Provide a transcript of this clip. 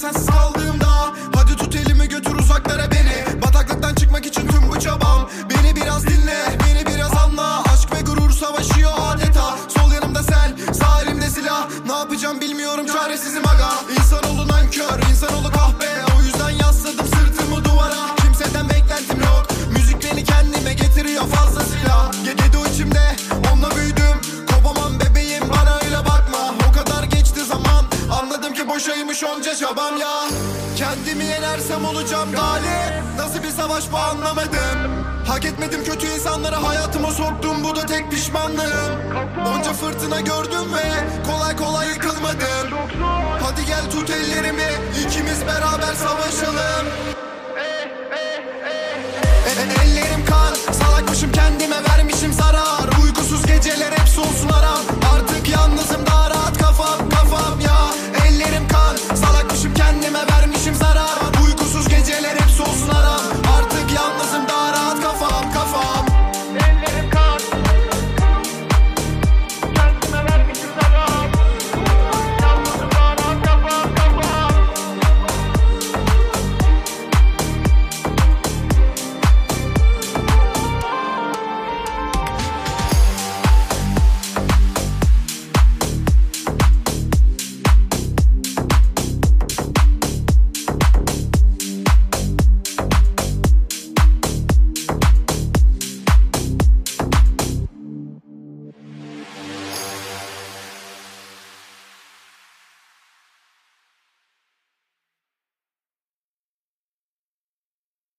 sensiz kaldığımda. Hadi tut elimi götür uzaklara beni. Bataklıktan çıkmak için tüm bu çabam. Beni biraz dinle, beni biraz anla. Aşk ve gurur savaşıyor adeta. Sol yanımda sen, sağ elimde silah. Ne yapacağım bilmiyorum, çaresizim aga. İnsanoğlu nankör, insanoğlu kahpe. O yüzden yasladım sırtımı duvara. Kimseden beklentim yok, müzik beni kendime getiriyor fazlasıyla. Gecede o içimde, onunla büyüdüm. Kopamam bebeğim, bana öyle bakma. O kadar geçti zaman, anladım ki boşaymış onca çabam ya. Kendimi yenersem olacağım galip. Nasıl bir savaş bu anlamadım. Hak etmedim kötü insanları hayatıma soktum, bu da tek pişmanlığım. Onca fırtına gördüm ve kolay kolay yıkılmadım. Hadi gel tut ellerimi, ikimiz beraber savaşalım. Ellerim kan, salakmışım kendime